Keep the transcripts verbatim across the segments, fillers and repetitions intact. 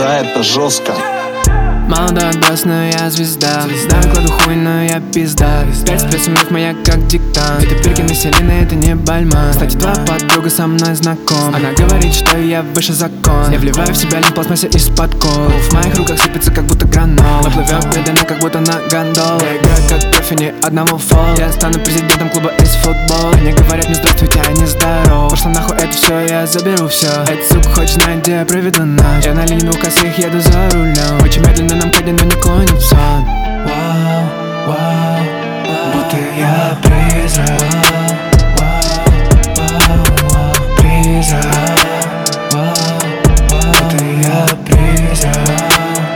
Да, это жестко. Молодостная я звезда, звезда. Кладу хуй, но я пизда. Пять спецумов моя как диктант. Это Биркин Селина, это не Бальман. Кстати, твоя подруга со мной знакома. Она говорит, что я выше закон. Я вливаю в себя лень пластмассе из-под кол. В моих руках сыпется, как будто гранол. Мы плывем медленно, как будто на гондол. Я играю как профи, ни одного фола. Я стану президентом клуба из футбола. Они говорят мне здравствуйте, а не здоров. Пошла нахуй это все, я заберу все. Эта сука хочет знать, где я проведу ночь. Я на линии двух косых еду за рулем. Очень медленно нам каден, но не клонит в сон. Вау, вау, будто я призрак. Вау, вау, призрак. Вау, будто я призрак.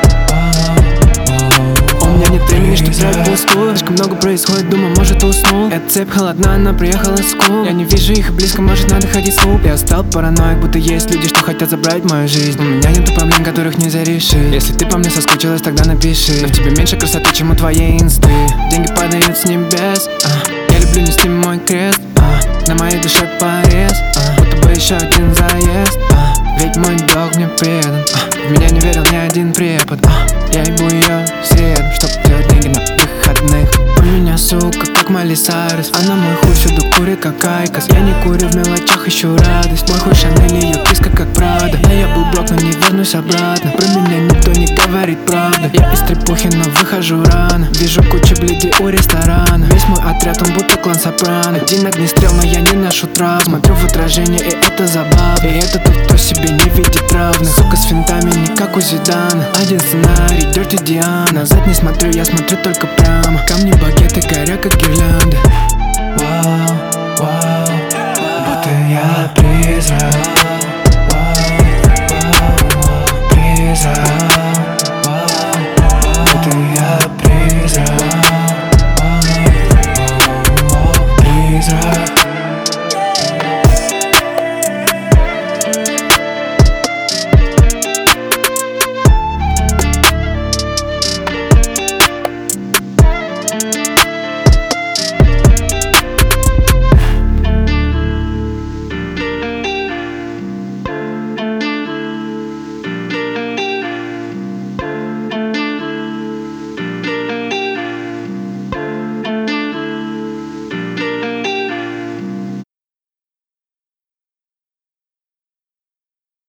У меня нет времени, что взять пустую. Слишком много происходит, думаю, может уснул. Эта цепь холодна, она приехала с кул. Я не вижу их и близко, может надо ходить в клуб. Я стал параноик, будто есть люди, что хотят забрать мою жизнь. У меня нету проблем, которых нельзя решить. Если ты по мне соскучилась, тогда напиши. Но в тебе меньше красоты, чем у твоей инсты. Деньги падают с небес, а. Я люблю нести мой крест, а. На моей душе порез, а. Будто бы еще один заезд, а. Ведь мой долг мне предан, а. В меня не верил ни один препод, а. Я ебу ее в среду, чтоб делать деньги на выходных. У меня сука, как Майли Сайрус. Она мой хуй всюду курит, как Айкос. Я не курю в мелочах, ищу радость. Мой хуй Шанель, ее киска, как Прада. Да я был брок, но не вернусь обратно. Про меня никто не говорит правду. Я из трепухи, но выхожу рано. Вижу кучу бледи у ресторана. Весь мой отряд, он будто клан Сопрано. Один огнестрел, но я не ношу травм. Смотрю в отражение, и это забавно. И это тот, кто себе не видит равных. Сука с финтами, не как у Зидана. Один сценарий, Dirty Диана. Назад не смотрю, я смотрю только прямо. Камни, багеты, горя, как гирлянды. Вау,